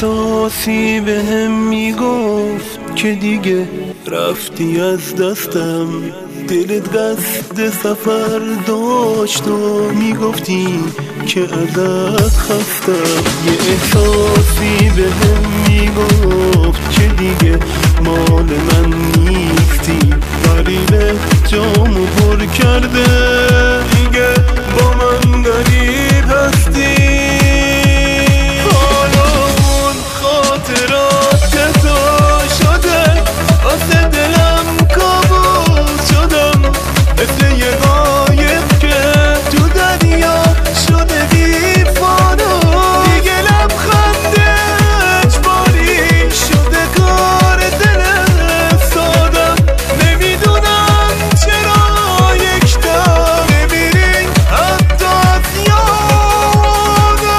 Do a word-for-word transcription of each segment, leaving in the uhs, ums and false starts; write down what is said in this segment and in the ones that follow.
احساسی به هم میگفت که دیگه رفتی از دستم. دلت قصد سفر داشت و میگفتی که ازت خستم. یه احساسی به هم میگفت که دیگه مال من نیستی. غریبه جامو پر کرده دیگه با من غریب هستی. حالا اون خاطرات تو شده واسه دلم کابوس شدم، مثل یه غایب که تو دریا شده دیوانه. دیگه لبخند اجباری شده کار دل سادم. نمیدونم چرا یک دم نمیری حتی از یادم.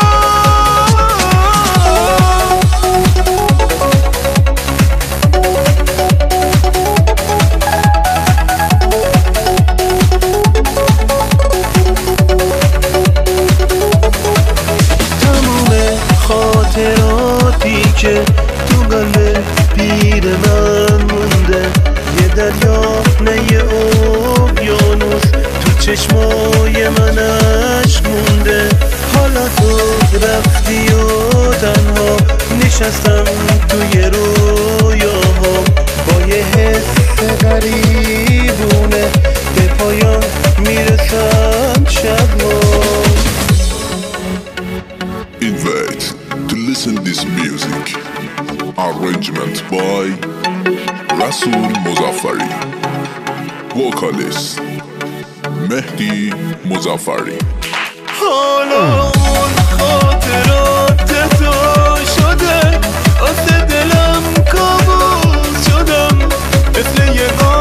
خاطراتی که تو قلب پیر من مونده، یه دریا نه یه اقیانوس تو چشمای منش مونده. حالا تو رفتی و تنها نشستم توی رویاها، با یه حس غریبونه به پایان میرسم شبها. Invite to listen this music. Arrangement by Rasool Mozaffari. Vocalist Mehdi Mozaffari. حالا اون خاطرات تو شده واسه دلم کابوس شدم، مثل یه